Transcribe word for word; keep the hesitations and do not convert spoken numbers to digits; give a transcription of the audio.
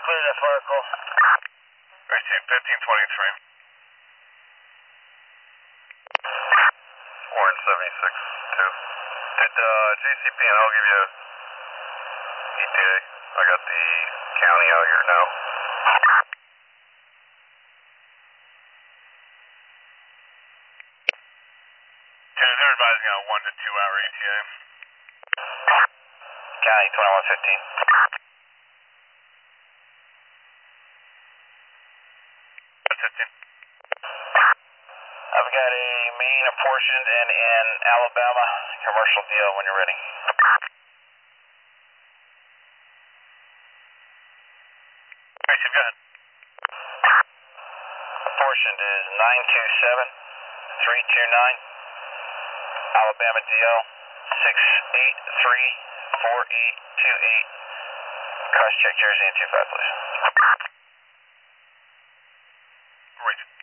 clear that fire call. eighteen fifteen twenty-three. four and seventy-six, two. Did uh, J C P and I'll give you E T A. I got the county out here now. They're advising on a one to two hour E T A. County twenty-one fifteen. fifteen. I've got a main apportioned and in Alabama commercial deal when you're ready. Alright, Chief, go ahead. Apportioned is nine two seven three two nine. Alabama D L six eight three four eight two eight. Cross check Jersey and two five, please. Right.